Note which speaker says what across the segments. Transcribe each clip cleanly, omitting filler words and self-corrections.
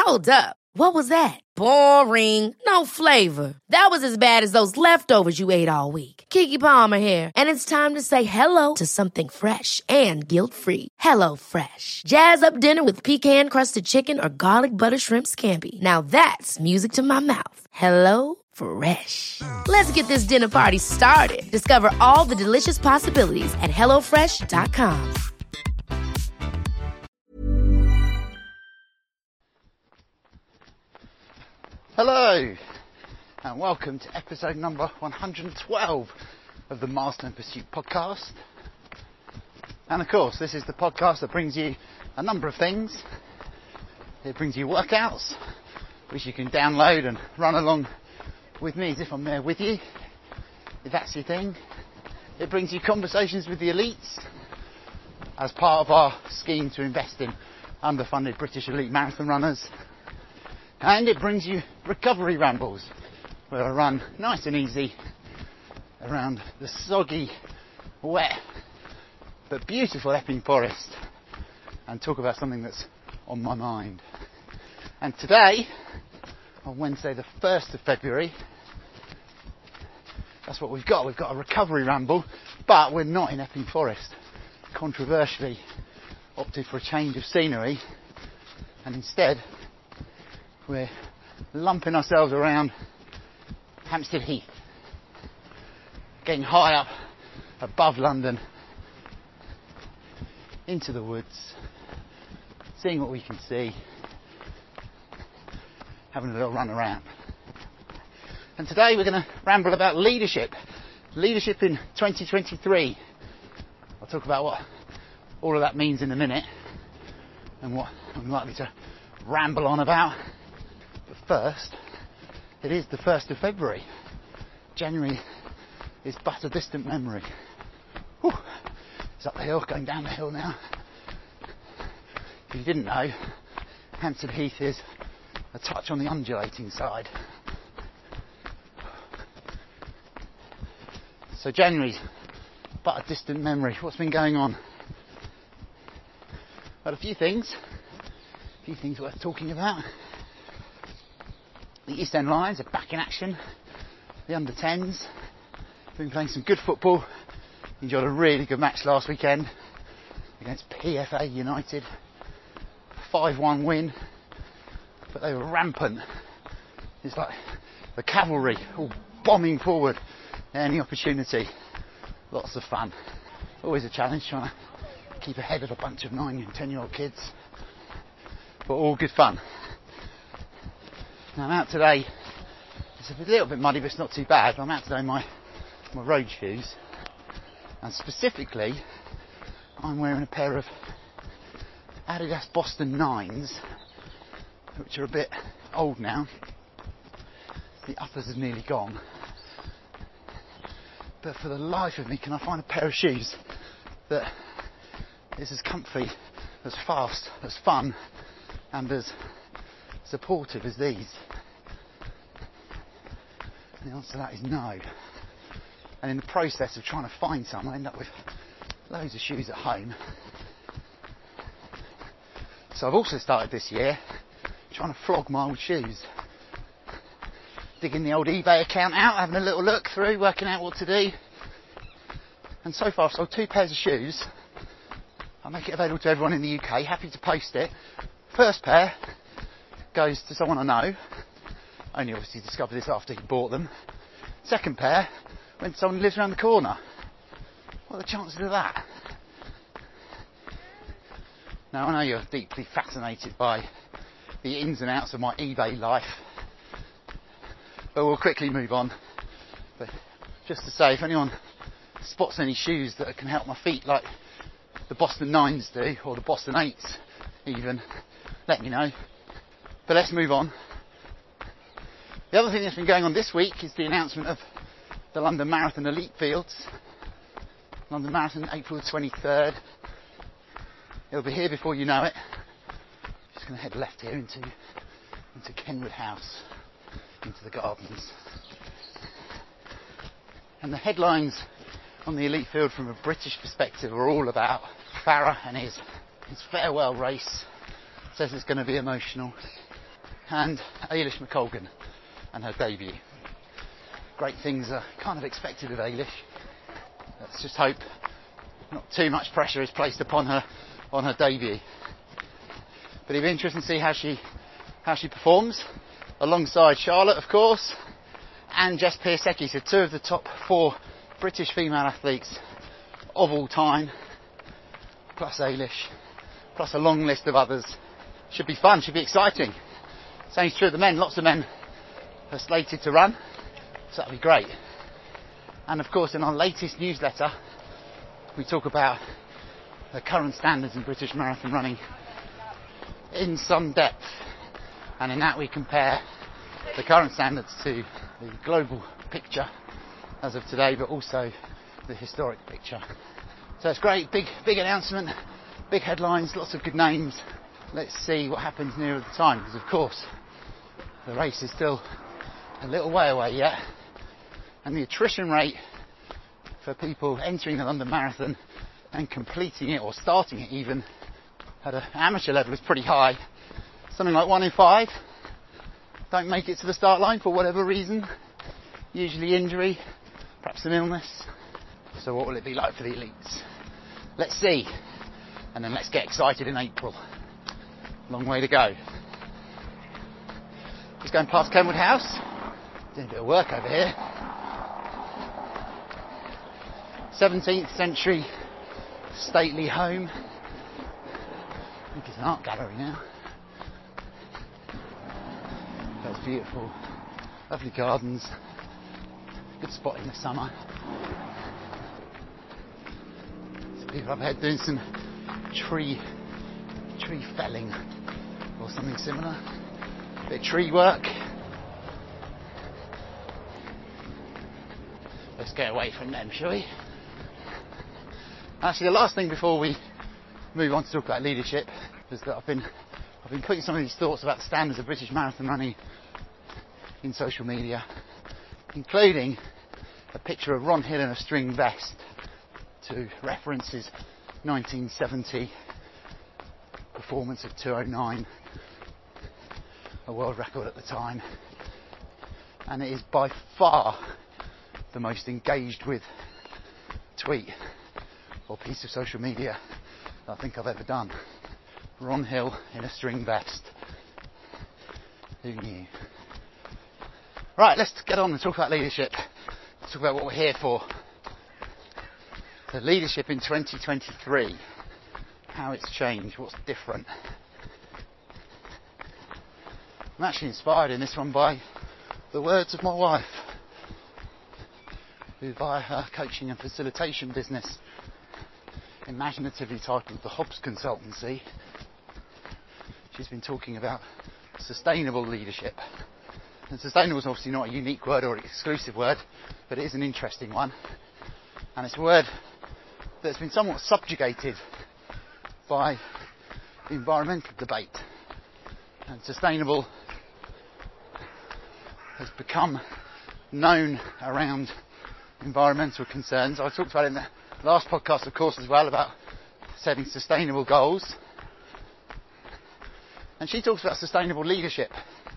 Speaker 1: Hold up. What was that? Boring. No flavor. That was as bad as those leftovers you ate all week. Keke Palmer here, and it's time to say hello to something fresh and guilt-free. Hello Fresh. Jazz up dinner with pecan-crusted chicken or garlic butter shrimp scampi. Now that's music to my mouth. Hello Fresh. Let's get this dinner party started. Discover all the delicious possibilities at hellofresh.com.
Speaker 2: Hello, and welcome to episode number 112 of the Master and Pursuit podcast. And of course, this is the podcast that brings you a number of things. It brings you workouts, which you can download and run along with me as if I'm there with you, if that's your thing. It brings you conversations with the elites as part of our scheme to invest in underfunded British elite marathon runners. And it brings you recovery rambles, where I run nice and easy around the soggy, wet, but beautiful Epping Forest and talk about something that's on my mind. And today, on Wednesday the 1st of February, that's what we've got. We've got a recovery ramble, but we're not in Epping Forest. Controversially, opted for a change of scenery, and instead we're lumping ourselves around Hampstead Heath, getting high up above London, into the woods, seeing what we can see, having a little run around. And today we're going to ramble about leadership in 2023. I'll talk about what all of that means in a minute and what I'm likely to ramble on about. But first, it is the 1st of February. January is but a distant memory. Whew. It's up the hill, going down the hill now. If you didn't know, Hampstead Heath is a touch on the undulating side. So January's but a distant memory. What's been going on? Well, a few things worth talking about. The East End Lions are back in action. The under-10s have been playing some good football. Enjoyed a really good match last weekend against PFA United. 5-1 win. But they were rampant. It's like the cavalry all bombing forward at any opportunity. Lots of fun. Always a challenge trying to keep ahead of a bunch of 9 and 10-year-old kids. But all good fun. Now I'm out today, it's a little bit muddy but it's not too bad. I'm out today in my road shoes, and specifically I'm wearing a pair of Adidas Boston 9s, which are a bit old now. The uppers are nearly gone. But for the life of me, can I find a pair of shoes that is as comfy, as fast, as fun and as supportive as these? And the answer to that is no. And in the process of trying to find some, I end up with loads of shoes at home. So I've also started this year trying to flog my old shoes. Digging the old eBay account out, having a little look through, working out what to do. And so far I've sold 2 pairs of shoes. I'll make it available to everyone in the UK, happy to post it. First pair goes to someone I know. Only obviously discovered this after he bought them. Second pair went to someone who lives around the corner. What are the chances of that? Now I know you're deeply fascinated by the ins and outs of my eBay life, but we'll quickly move on. But just to say, if anyone spots any shoes that can help my feet like the Boston 9s do, or the Boston 8s even, let me know. But let's move on. The other thing that's been going on this week is the announcement of the London Marathon Elite Fields. London Marathon, April the 23rd. It'll be here before you know it. Just going to head left here into Kenwood House, into the gardens. And the headlines on the Elite Field from a British perspective are all about Farah and his farewell race. Says it's going to be emotional. and Eilish McColgan and her debut. Great things are kind of expected of Eilish. Let's just hope not too much pressure is placed upon her on her debut. But it'll be interesting to see how she performs alongside Charlotte, of course, and Jess Piasecki, so two of the top 4 British female athletes of all time, plus Eilish, plus a long list of others. Should be fun, should be exciting. Same is true of the men. Lots of men are slated to run, so that'll be great. And of course, in our latest newsletter, we talk about the current standards in British marathon running in some depth. And in that we compare the current standards to the global picture as of today, but also the historic picture. So it's great, big announcement, big headlines, lots of good names. Let's see what happens nearer the time, because of course the race is still a little way away yet, and the attrition rate for people entering the London Marathon and completing it, or starting it even, at an amateur level is pretty high. Something like 1 in 5 don't make it to the start line for whatever reason, usually injury, perhaps some illness. So what will it be like for the elites? Let's see, and then let's get excited in April. Long way to go. Just going past Kenwood House, doing a bit of work over here. 17th century stately home. I think it's an art gallery now. That's beautiful. Lovely gardens. Good spot in the summer. There's people up ahead doing some tree felling or something similar. A bit of tree work. Let's get away from them, shall we? Actually, the last thing before we move on to talk about leadership is that I've been putting some of these thoughts about the standards of British marathon running in social media, including a picture of Ron Hill in a string vest to reference his 1970 performance of 2:09, a world record at the time, and it is by far the most engaged with tweet or piece of social media I think I've ever done. Ron Hill in a string vest. Who knew? Right, let's get on and talk about leadership. Let's talk about what we're here for. So leadership in 2023. How it's changed, what's different. I'm actually inspired in this one by the words of my wife, who via her coaching and facilitation business, imaginatively titled the Hobbs Consultancy, she's been talking about sustainable leadership. And sustainable is obviously not a unique word or an exclusive word, but it is an interesting one. And it's a word that's been somewhat subjugated by the environmental debate. And sustainable has become known around environmental concerns. I talked about it in the last podcast, of course, as well, about setting sustainable goals. And she talks about sustainable leadership.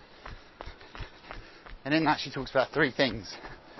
Speaker 2: And in that she talks about 3 things.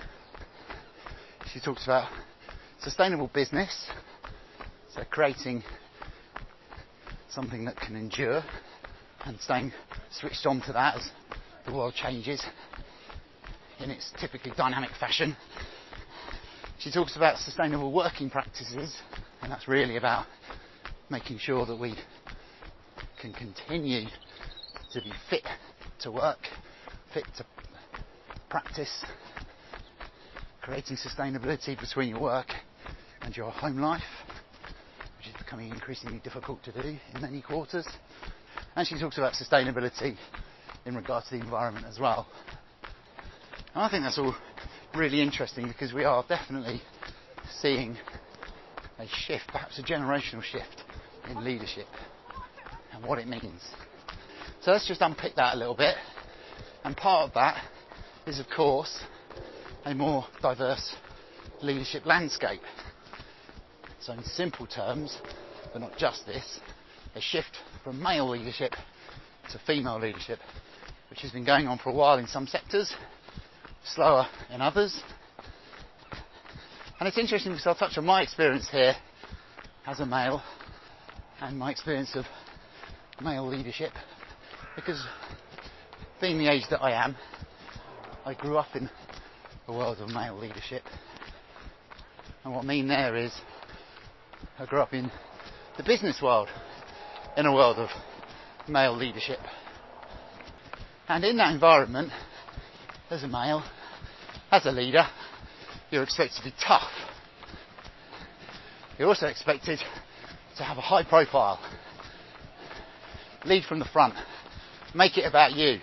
Speaker 2: She talks about sustainable business, so creating something that can endure and staying switched on to that as the world changes in its typically dynamic fashion. She talks about sustainable working practices, and that's really about making sure that we can continue to be fit to work, fit to practice, creating sustainability between your work and your home life, which is becoming increasingly difficult to do in many quarters. And she talks about sustainability in regard to the environment as well. And I think that's all really interesting, because we are definitely seeing a shift, perhaps a generational shift in leadership and what it means. So let's just unpick that a little bit. And part of that is, of course, a more diverse leadership landscape. So in simple terms, but not just this, a shift from male leadership to female leadership which has been going on for a while in some sectors, slower in others. And it's interesting because I'll touch on my experience here as a male and my experience of male leadership, because being the age that I am, I grew up in a world of male leadership. And what I mean there is I grew up in the business world, in a world of male leadership. And in that environment, as a male, as a leader, you're expected to be tough. You're also expected to have a high profile, lead from the front, make it about you,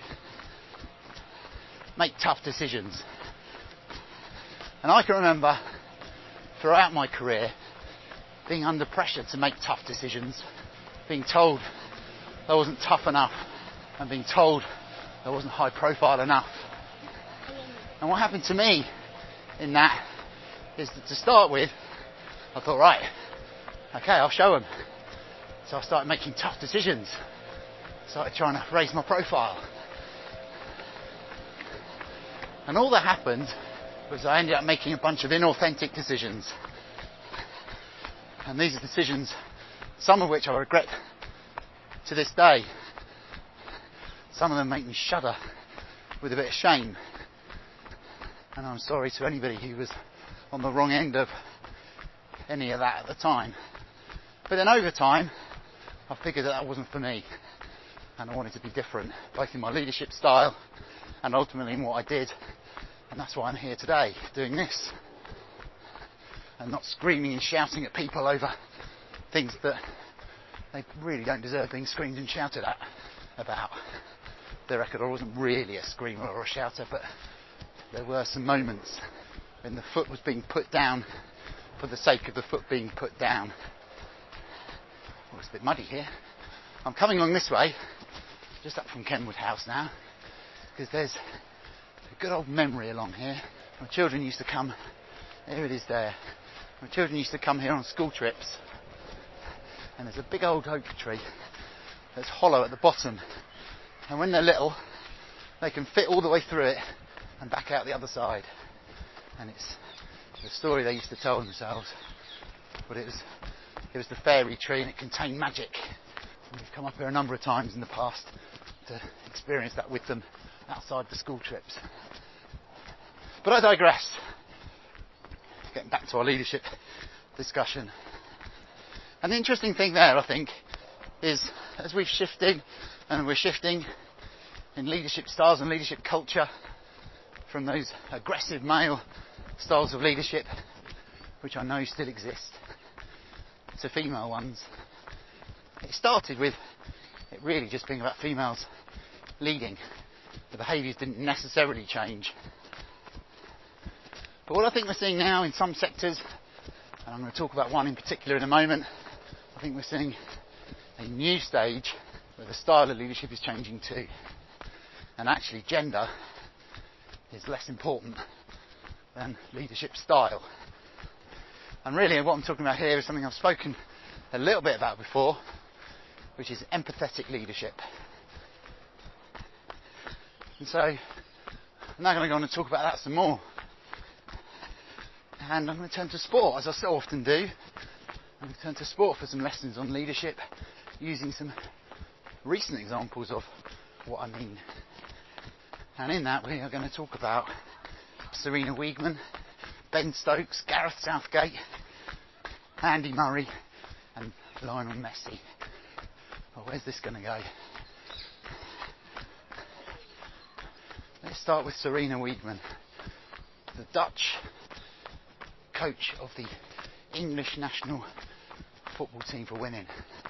Speaker 2: make tough decisions. And I can remember throughout my career being under pressure to make tough decisions, being told I wasn't tough enough, and being told I wasn't high profile enough. And what happened to me in that is that to start with, I thought, right, okay, I'll show them. So I started making tough decisions, started trying to raise my profile. And all that happened was I ended up making a bunch of inauthentic decisions. And these are decisions, some of which I regret to this day. Some of them make me shudder with a bit of shame. And I'm sorry to anybody who was on the wrong end of any of that at the time. But then over time, I figured that wasn't for me. And I wanted to be different, both in my leadership style and ultimately in what I did. And that's why I'm here today, doing this. And not screaming and shouting at people over things that they really don't deserve being screamed and shouted at about. The record, I wasn't really a screamer or a shouter, but there were some moments when the foot was being put down for the sake of the foot being put down. Oh, it's a bit muddy here. I'm coming along this way, just up from Kenwood House now, because there's a good old memory along here. My children used to come, there it is there. My children used to come here on school trips, and there's a big old oak tree that's hollow at the bottom. And when they're little, they can fit all the way through it and back out the other side. And it's the story they used to tell themselves. But it was the fairy tree, and it contained magic. And we've come up here a number of times in the past to experience that with them outside the school trips. But I digress. Getting back to our leadership discussion. And the interesting thing there, I think, is as we've shifted, and we're shifting in leadership styles and leadership culture from those aggressive male styles of leadership, which I know still exist, to female ones. It started with it really just being about females leading. The behaviours didn't necessarily change. But what I think we're seeing now in some sectors, and I'm going to talk about one in particular in a moment, I think we're seeing a new stage where the style of leadership is changing too. And actually gender is less important than leadership style. And really what I'm talking about here is something I've spoken a little bit about before, which is empathetic leadership. And so I'm now going to go on and talk about that some more. And I'm going to turn to sport, as I so often do. I'm going to turn to sport for some lessons on leadership, using some recent examples of what I mean. And in that we are going to talk about Sarina Wiegman, Ben Stokes, Gareth Southgate, Andy Murray and Lionel Messi. Well, where's this going to go? Let's start with Sarina Wiegman, the Dutch coach of the English national football team for women.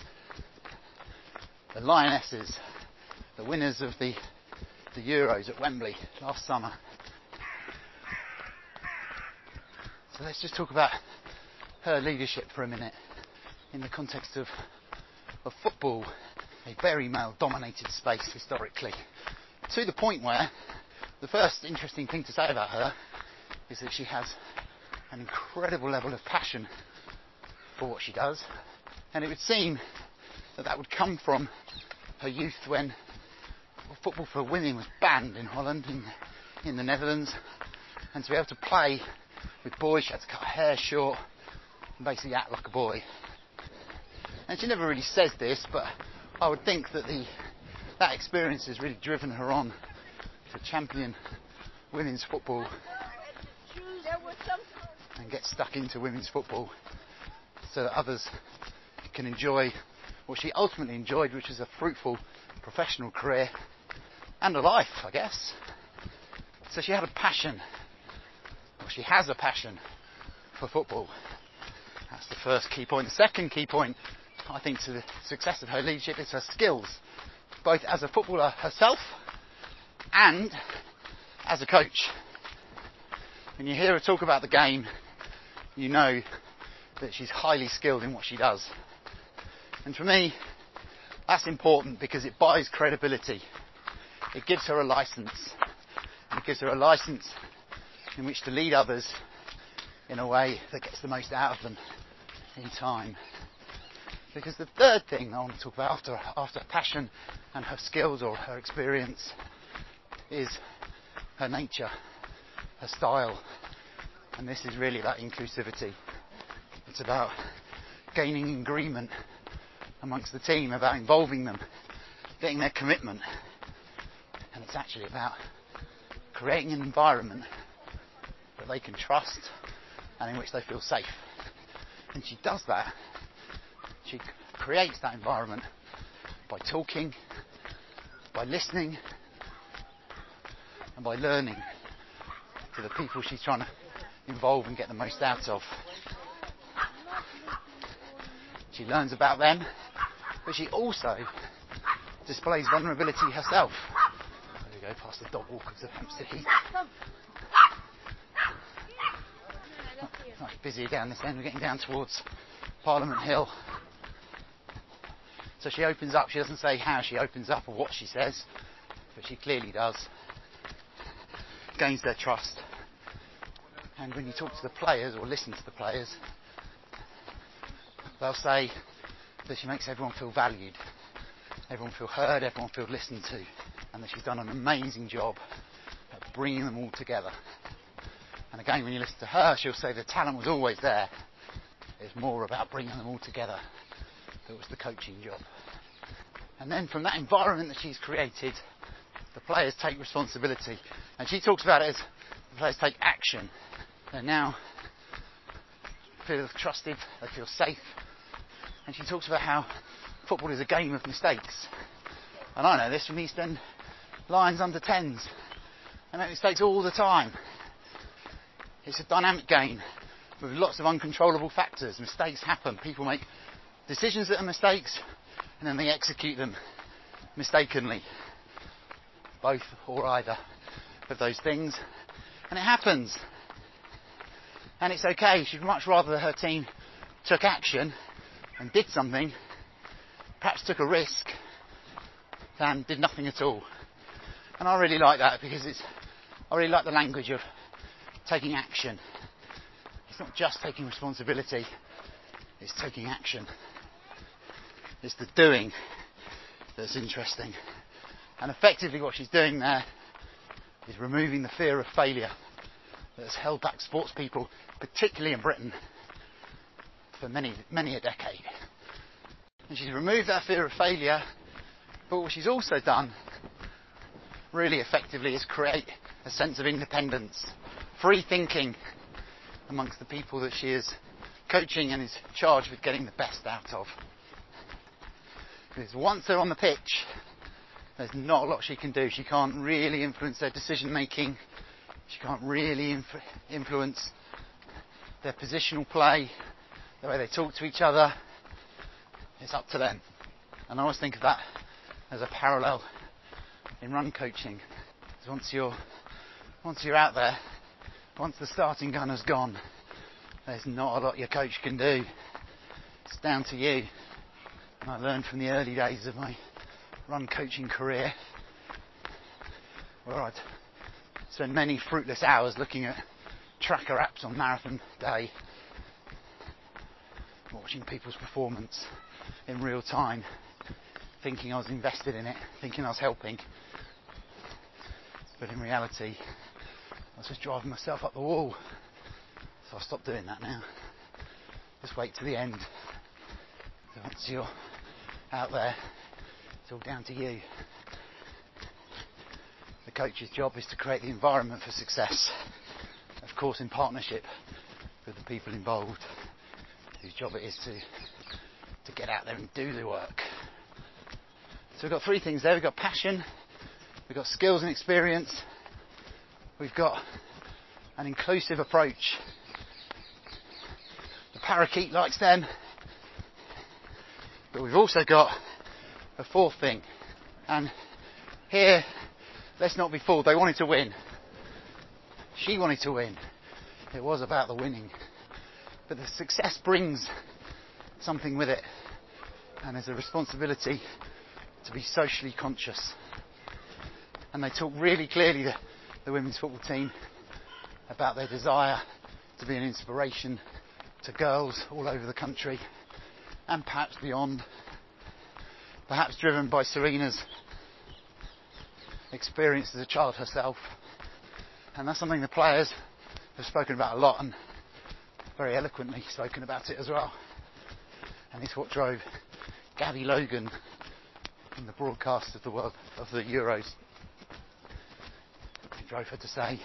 Speaker 2: The Lionesses, the winners of the Euros at Wembley last summer. So let's just talk about her leadership for a minute in the context of football, a very male-dominated space historically, to the point where the first interesting thing to say about her is that she has an incredible level of passion for what she does, and it would seem that would come from her youth when football for women was banned in Holland, in the Netherlands, and to be able to play with boys, she had to cut her hair short and basically act like a boy. And she never really says this, but I would think that that experience has really driven her on to champion women's football and get stuck into women's football so that others can enjoy what she ultimately enjoyed, which is a fruitful professional career and a life, I guess. So she had a passion, or she has a passion for football. That's the first key point. The second key point, I think, to the success of her leadership is her skills, both as a footballer herself and as a coach. When you hear her talk about the game, you know that she's highly skilled in what she does. And for me, that's important because it buys credibility. It gives her a license. It gives her a license in which to lead others in a way that gets the most out of them in time. Because the third thing I want to talk about after passion and her skills or her experience is her nature, her style. And this is really about inclusivity. It's about gaining agreement amongst the team, about involving them, getting their commitment. And it's actually about creating an environment that they can trust and in which they feel safe. And she does that. She creates that environment by talking, by listening, and by learning to the people she's trying to involve and get the most out of. She learns about them, but she also displays vulnerability herself. There we go, past the dog walkers of Hampstead Heath. Much busier down this end, we're getting down towards Parliament Hill. So she opens up, she doesn't say how she opens up or what she says, but she clearly does. Gains their trust. And when you talk to the players or listen to the players, they'll say that she makes everyone feel valued, everyone feel heard, everyone feel listened to, and that she's done an amazing job at bringing them all together. And again, when you listen to her, she'll say the talent was always there. It's more about bringing them all together. That was the coaching job. And then from that environment that she's created, the players take responsibility. And she talks about it as the players take action. They now feel trusted, they feel safe. And she talks about how football is a game of mistakes. And I know this from East End Lions under-10s. They make mistakes all the time. It's a dynamic game with lots of uncontrollable factors. Mistakes happen. People make decisions that are mistakes and then they execute them mistakenly. Both or either of those things. And it happens. And it's okay. She'd much rather her team took action and did something, perhaps took a risk, than did nothing at all. And I really like that because I really like the language of taking action. It's not just taking responsibility, it's taking action. It's the doing that's interesting. And effectively what she's doing there is removing the fear of failure that has held back sports people, particularly in Britain, for many a decade. And she's removed that fear of failure, but what she's also done really effectively is create a sense of independence, free thinking amongst the people that she is coaching and is charged with getting the best out of. Because once they're on the pitch, there's not a lot she can do. She can't really influence their decision making. She can't really influence their positional play, the way they talk to each other. It's up to them. And I always think of that as a parallel in run coaching. Because once you're out there, once the starting gun has gone, there's not a lot your coach can do. It's down to you. And I learned from the early days of my run coaching career, where I'd spend many fruitless hours looking at tracker apps on marathon day, watching people's performance in real time, thinking I was invested in it, thinking I was helping, But in reality, I was just driving myself up the wall. So I'll stop doing that now. Just wait to the end. So once you're out there, it's all down to you. The coach's job is to create the environment for success. Of course, in partnership with the people involved, whose job it is to get out there and do the work. So we've got three things there. We've got passion, we've got skills and experience, we've got an inclusive approach. The parakeet likes them, but we've also got a fourth thing. And here, let's not be fooled, they wanted to win. She wanted to win. It was about the winning. But the success brings something with it, and there's a responsibility to be socially conscious. And they talk really clearly, the women's football team, about their desire to be an inspiration to girls all over the country and perhaps beyond, perhaps driven by Serena's experience as a child herself. And that's something the players have spoken about a lot, and very eloquently spoken about it as well. And it's what drove Gabby Logan in the broadcast of the Euros. It drove her to say,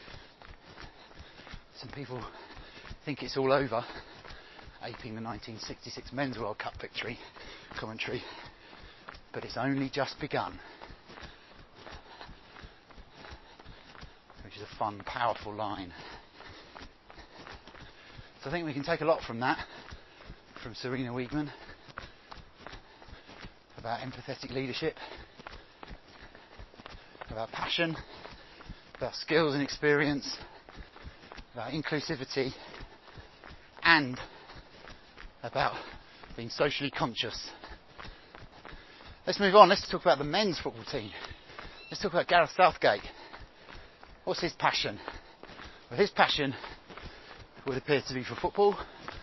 Speaker 2: some people think it's all over, aping the 1966 Men's World Cup victory commentary, but it's only just begun. Which is a fun, powerful line. So I think we can take a lot from that, from Sarina Wiegman, about empathetic leadership, about passion, about skills and experience, about inclusivity, and about being socially conscious. Let's move on. Let's talk about the men's football team. Let's talk about Gareth Southgate. What's his passion? Well, his passion would appear to be for football,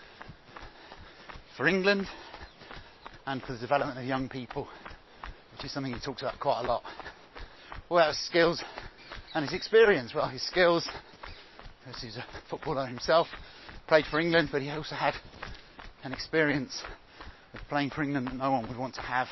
Speaker 2: for England, and for the development of young people, which is something he talks about quite a lot. What about his skills and his experience? Well, his skills, because he's a footballer himself, played for England, but he also had an experience of playing for England that no one would want to have,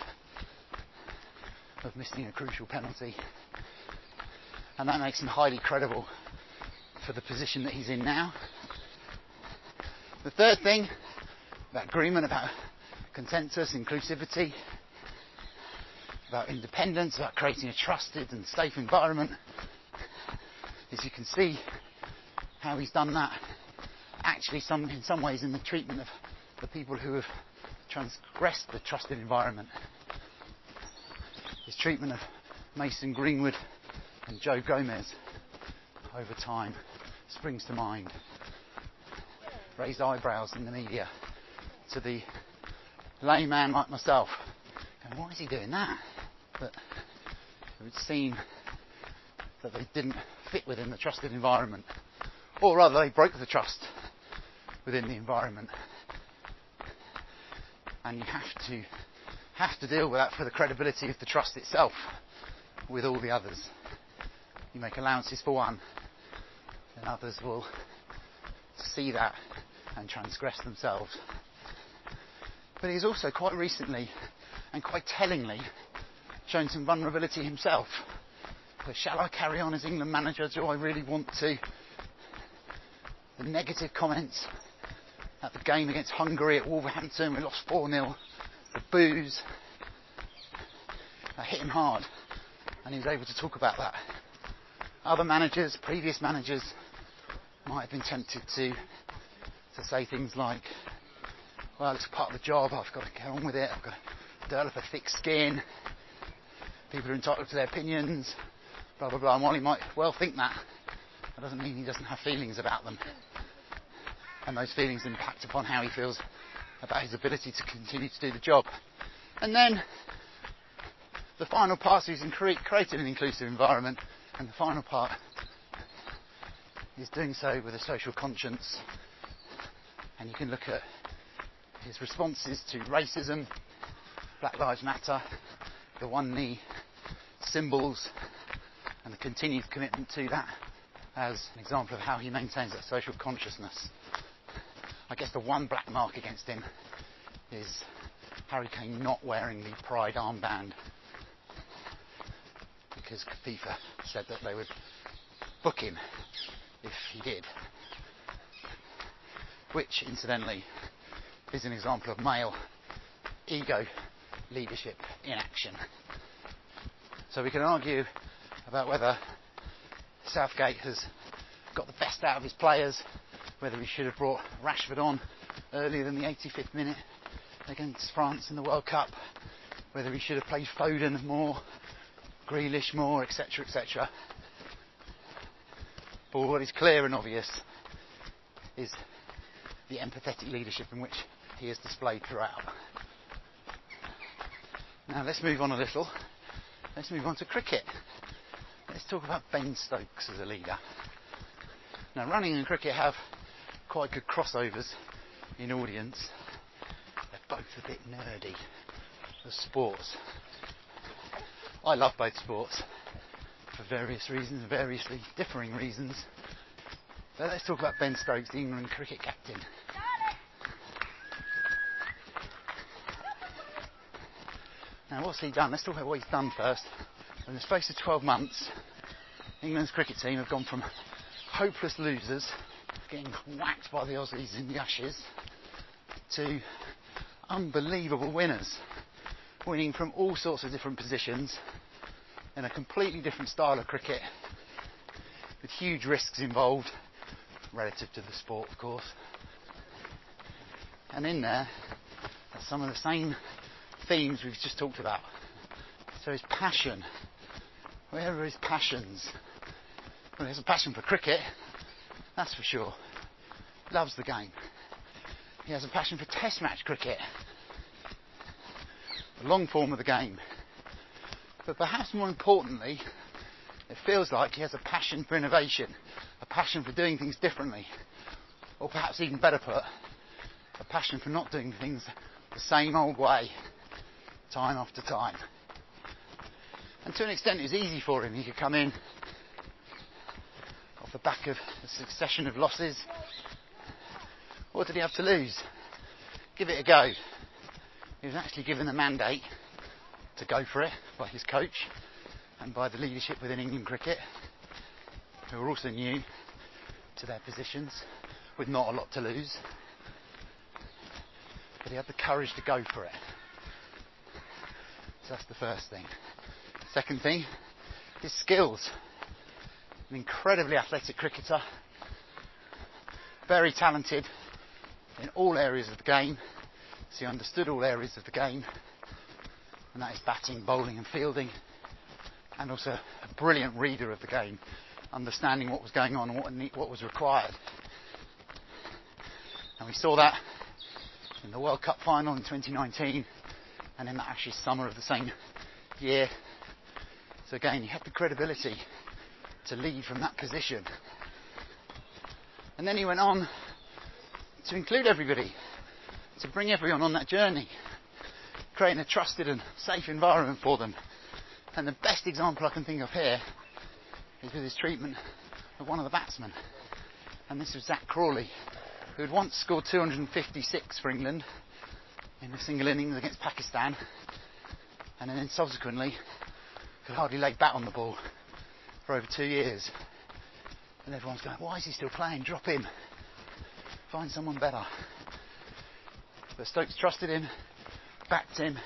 Speaker 2: of missing a crucial penalty. And that makes him highly credible for the position that he's in now. The third thing, about agreement, about consensus, inclusivity, about independence, about creating a trusted and safe environment, is you can see how he's done that actually in some ways in the treatment of the people who have transgressed the trusted environment. His treatment of Mason Greenwood and Joe Gomez over time springs to mind. Raised eyebrows in the media to the layman like myself, going, why is he doing that? But it would seem that they didn't fit within the trusted environment, or rather they broke the trust within the environment. And you have to deal with that for the credibility of the trust itself with all the others. You make allowances for one, and others will see that and transgress themselves. But he's also quite recently and quite tellingly shown some vulnerability himself. But shall I carry on as England manager? Do I really want to? The negative comments at the game against Hungary at Wolverhampton, we lost 4-0. The boos, that hit him hard, and he was able to talk about that. Other managers, previous managers, might have been tempted to say things like, well, it's part of the job, I've got to get on with it, I've got to develop a thick skin, people are entitled to their opinions, blah blah blah. And while he might well think that doesn't mean he doesn't have feelings about them, and those feelings impact upon how he feels about his ability to continue to do the job. And then the final part is creating an inclusive environment, and the final part is doing so with a social conscience. And you can look at his responses to racism, Black Lives Matter, the one knee symbols, and the continued commitment to that as an example of how he maintains that social consciousness. I guess the one black mark against him is Harry Kane not wearing the Pride armband, because FIFA said that they would book him if he did, which incidentally is an example of male ego leadership in action. So we can argue about whether Southgate has got the best out of his players, whether he should have brought Rashford on earlier than the 85th minute against France in the World Cup, whether he should have played Foden more, Grealish more, etc, etc. But what is clear and obvious is the empathetic leadership in which he has displayed throughout. Now let's move on a little. Let's move on to cricket. Let's talk about Ben Stokes as a leader. Now, running and cricket have quite good crossovers in audience. They're both a bit nerdy as sports. I love both sports for various reasons, variously differing reasons. But let's talk about Ben Stokes, the England cricket captain. Now, what's he done? Let's talk about what he's done first. In the space of 12 months, England's cricket team have gone from hopeless losers, getting whacked by the Aussies in the Ashes, to unbelievable winners, winning from all sorts of different positions in a completely different style of cricket, with huge risks involved, relative to the sport, of course. And in there are some of the same themes we've just talked about. So his passion, where are his passions? Well, he has a passion for cricket, that's for sure. Loves the game. He has a passion for test match cricket, the long form of the game. But perhaps more importantly, it feels like he has a passion for innovation, a passion for doing things differently, or perhaps even better put, a passion for not doing things the same old way, time after time. And to an extent, it was easy for him. He could come in off the back of a succession of losses. What did he have to lose? Give it a go. He was actually given a mandate to go for it by his coach and by the leadership within England cricket, who were also new to their positions with not a lot to lose. But he had the courage to go for it. So that's the first thing. Second thing, his skills. An incredibly athletic cricketer, very talented in all areas of the game, so he understood all areas of the game, and that is batting, bowling and fielding, and also a brilliant reader of the game, understanding what was going on and what was required. And we saw that in the World Cup final in 2019 and in the Ashes summer of the same year. So again, he had the credibility to lead from that position. And then he went on to include everybody, to bring everyone on that journey, creating a trusted and safe environment for them. And the best example I can think of here is with his treatment of one of the batsmen. And this was Zach Crawley, who had once scored 256 for England in a single innings against Pakistan, and then subsequently could hardly lay bat on the ball for over 2 years. And everyone's going, why is he still playing? Drop him. Find someone better. But Stokes trusted him, backed him,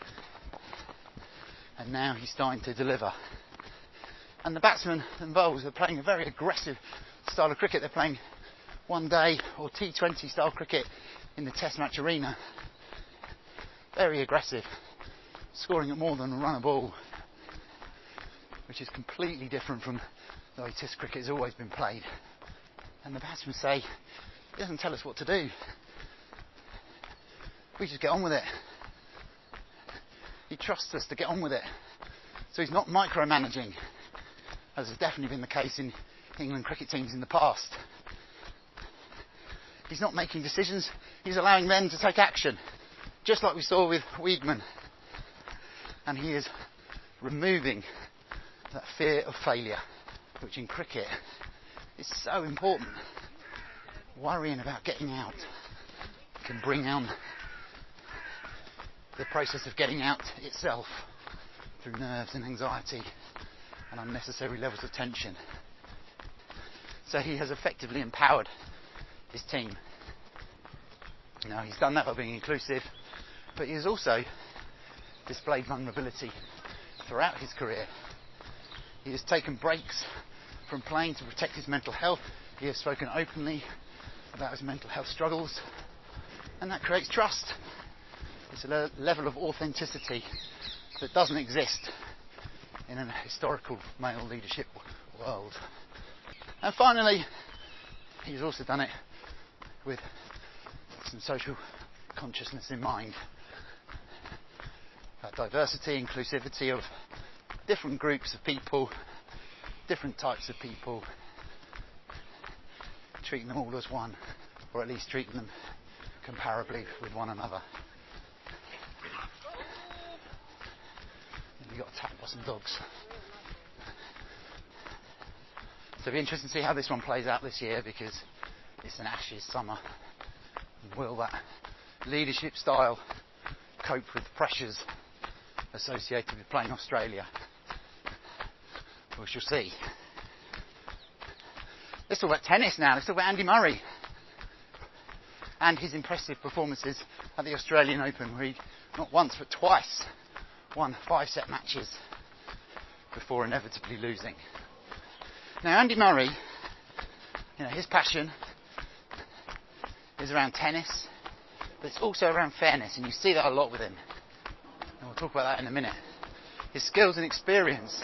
Speaker 2: and now he's starting to deliver. And the batsmen and bowlers are playing a very aggressive style of cricket. They're playing one day or T20 style cricket in the test match arena. Very aggressive, scoring at more than a run a ball, which is completely different from the way test cricket has always been played. And the batsmen say, he doesn't tell us what to do. We just get on with it. He trusts us to get on with it. So he's not micromanaging, as has definitely been the case in England cricket teams in the past. He's not making decisions, he's allowing men to take action, just like we saw with Weidman. And he is removing that fear of failure, which in cricket is so important. Worrying about getting out can bring on the process of getting out itself through nerves and anxiety and unnecessary levels of tension. So he has effectively empowered his team. Now, he's done that by being inclusive, but he has also displayed vulnerability throughout his career. He has taken breaks from playing to protect his mental health. He has spoken openly about his mental health struggles, and that creates trust. It's a level of authenticity that doesn't exist in a historical male leadership world. And finally, he's also done it with some social consciousness in mind. That diversity, inclusivity of different groups of people, different types of people, treating them all as one, or at least treating them comparably with one another. We got attacked by some dogs. So it'll be interesting to see how this one plays out this year, because it's an Ashes summer. Will that leadership style cope with the pressures associated with playing Australia? We shall see. Let's talk about tennis now. Let's talk about Andy Murray and his impressive performances at the Australian Open, where he not once but twice won 5-set matches before inevitably losing. Now, Andy Murray, his passion is around tennis, but it's also around fairness, and you see that a lot with him. And we'll talk about that in a minute. His skills and experience,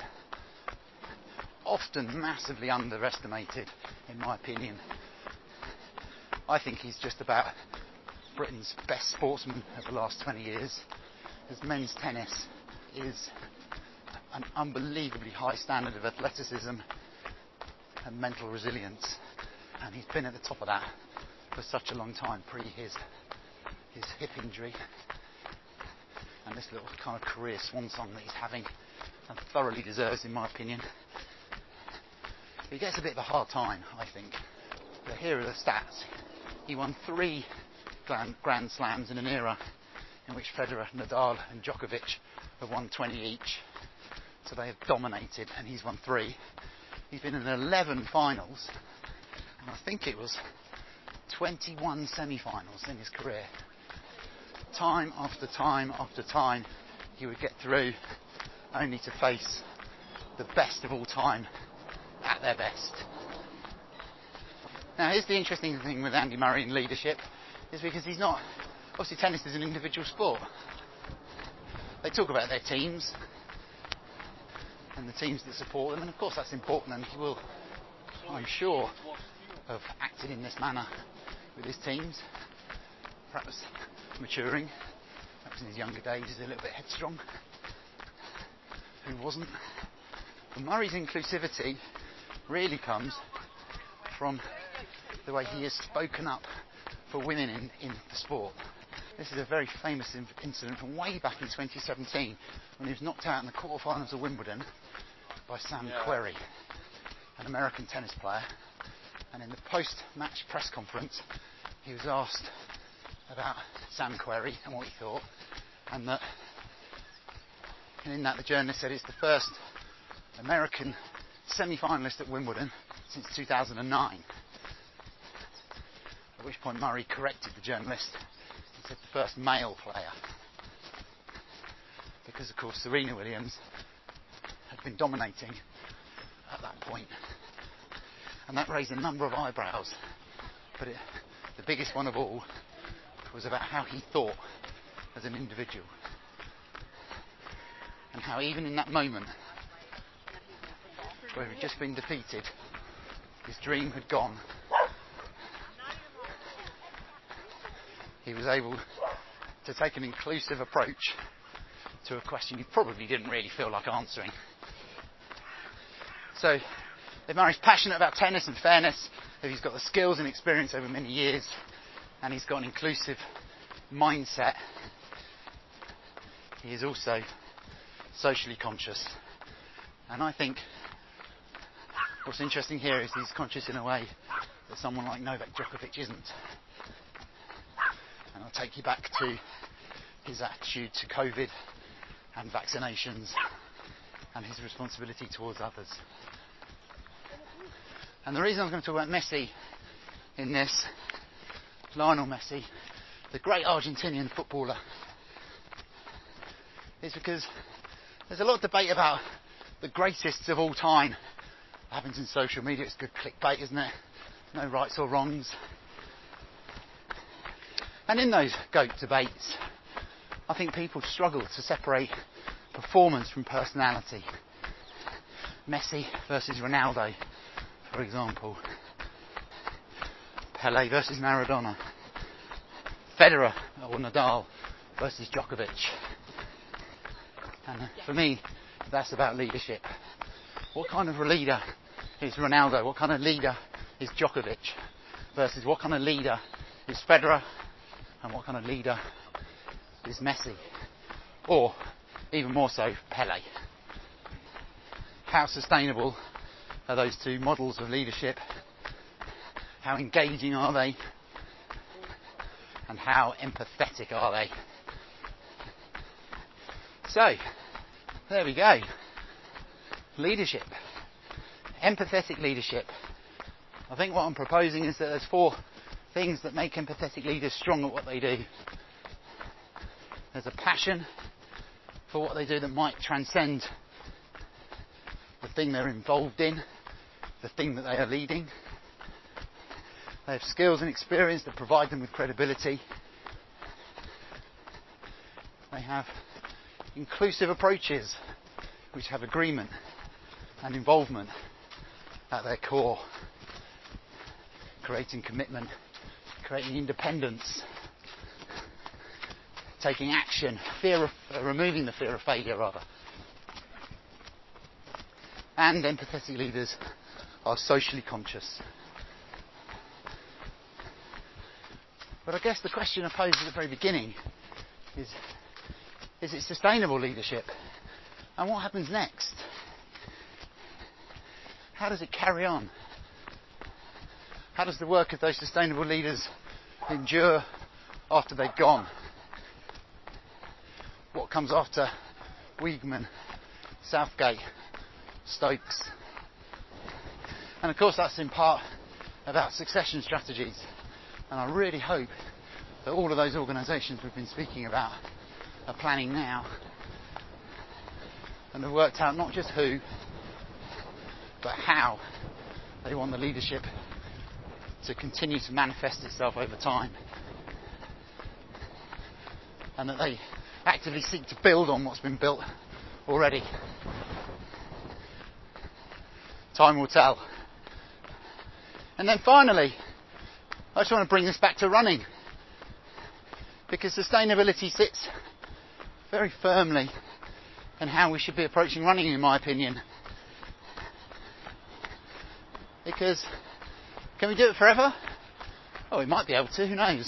Speaker 2: often massively underestimated, in my opinion. I think he's just about Britain's best sportsman of the last 20 years. His men's tennis is an unbelievably high standard of athleticism and mental resilience, and he's been at the top of that for such a long time, pre his hip injury and this little kind of career swan song that he's having, and thoroughly deserves, in my opinion. He gets a bit of a hard time, I think. But here are the stats. He won 3 Grand Slams in an era in which Federer, Nadal and Djokovic have won 20 each. So they have dominated, and he's won 3. He's been in 11 finals, and I think it was 21 semi-finals in his career. Time after time after time, he would get through, only to face the best of all time at their best. Now, here's the interesting thing with Andy Murray in leadership, is because he's not... Obviously, tennis is an individual sport. They talk about their teams and the teams that support them, and of course that's important, and he will, I'm sure, have acted in this manner with his teams, perhaps maturing, perhaps in his younger days he's a little bit headstrong. Who wasn't? But Murray's inclusivity really comes from the way he has spoken up for women in the sport. This is a very famous incident from way back in 2017, when he was knocked out in the quarterfinals of Wimbledon by Sam Querrey, an American tennis player. And in the post-match press conference, he was asked about Sam Querrey and what he thought, and in that the journalist said it's the first American semi-finalist at Wimbledon since 2009. At which point Murray corrected the journalist and said the first male player, because of course Serena Williams had been dominating at that point, and that raised a number of eyebrows. But the biggest one of all was about how he thought as an individual, and how even in that moment where he'd just been defeated, his dream had gone, he was able to take an inclusive approach to a question he probably didn't really feel like answering. So, if Murray's passionate about tennis and fairness, if he's got the skills and experience over many years, and he's got an inclusive mindset, he is also socially conscious. And I think what's interesting here is he's conscious in a way that someone like Novak Djokovic isn't. And I'll take you back to his attitude to COVID and vaccinations and his responsibility towards others. And the reason I'm going to talk about Messi in this, Lionel Messi, the great Argentinian footballer, is because there's a lot of debate about the greatest of all time. It happens in social media, it's good clickbait, isn't it? No rights or wrongs. And in those GOAT debates, I think people struggle to separate performance from personality. Messi versus Ronaldo, for example. Pelé versus Maradona. Federer or Nadal versus Djokovic. And for me, that's about leadership. What kind of a leader is Ronaldo? What kind of leader is Djokovic? Versus what kind of leader is Federer? And what kind of leader is Messi? Or, even more so, Pelé. How sustainable are those two models of leadership? How engaging are they? And how empathetic are they? So, there we go. Leadership. Empathetic leadership. I think what I'm proposing is that there's 4 things that make empathetic leaders strong at what they do. There's a passion for what they do that might transcend the thing they're involved in, the thing that they are leading. They have skills and experience that provide them with credibility. They have inclusive approaches which have agreement and involvement at their core, creating commitment, creating independence, taking action, removing the fear of failure rather. And empathetic leaders are socially conscious. But I guess the question I posed at the very beginning is it sustainable leadership? And what happens next? How does it carry on? How does the work of those sustainable leaders endure after they've gone? What comes after Wiegman, Southgate, Stokes? And of course that's in part about succession strategies. And I really hope that all of those organisations we've been speaking about are planning now and have worked out not just who, but how they want the leadership to continue to manifest itself over time. And that they actively seek to build on what's been built already. Time will tell. And then finally, I just want to bring this back to running, because sustainability sits very firmly in how we should be approaching running, in my opinion. Because can we do it forever? Oh, we might be able to, who knows?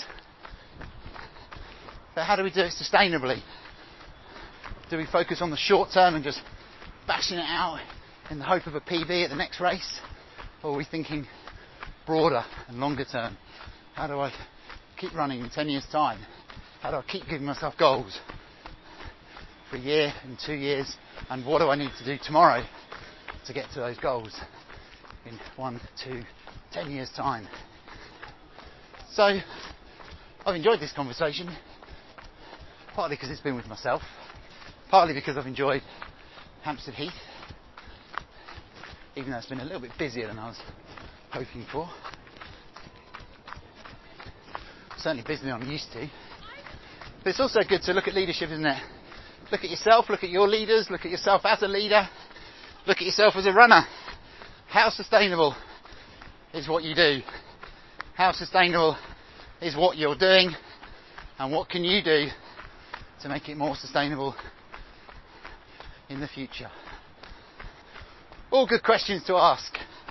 Speaker 2: But how do we do it sustainably? Do we focus on the short term and just bashing it out in the hope of a PB at the next race? Or are we thinking broader and longer term? How do I keep running in 10 years' time? How do I keep giving myself goals for a year and 2 years? And what do I need to do tomorrow to get to those goals in 1, 2, 10 years' time? So, I've enjoyed this conversation, partly because it's been with myself, partly because I've enjoyed Hampstead Heath, even though it's been a little bit busier than I was hoping for. Certainly busier than I'm used to. But it's also good to look at leadership, isn't it? Look at yourself, look at your leaders, look at yourself as a leader, look at yourself as a runner. How sustainable is what you do? How sustainable is what you're doing? And what can you do to make it more sustainable in the future? All good questions to ask.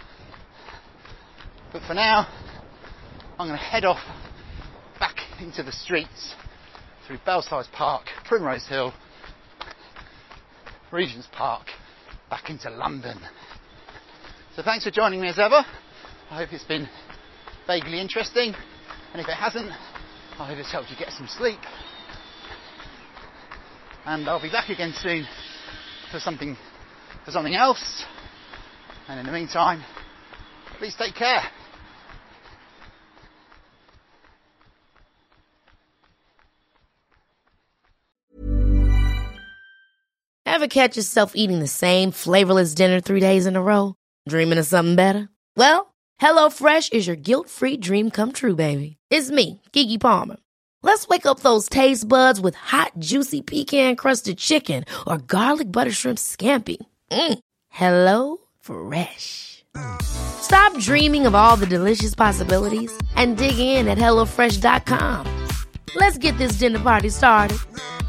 Speaker 2: But for now, I'm going to head off back into the streets through Belsize Park, Primrose Hill, Regent's Park, back into London. So thanks for joining me as ever. I hope it's been vaguely interesting, and if it hasn't, I hope it's helped you get some sleep. And I'll be back again soon for something else. And in the meantime, please take care.
Speaker 1: Ever catch yourself eating the same flavorless dinner 3 days in a row? Dreaming of something better? Well, HelloFresh is your guilt-free dream come true, baby. It's me, Keke Palmer. Let's wake up those taste buds with hot, juicy pecan-crusted chicken or garlic butter shrimp scampi. Hello Fresh. Stop dreaming of all the delicious possibilities and dig in at HelloFresh.com. Let's get this dinner party started.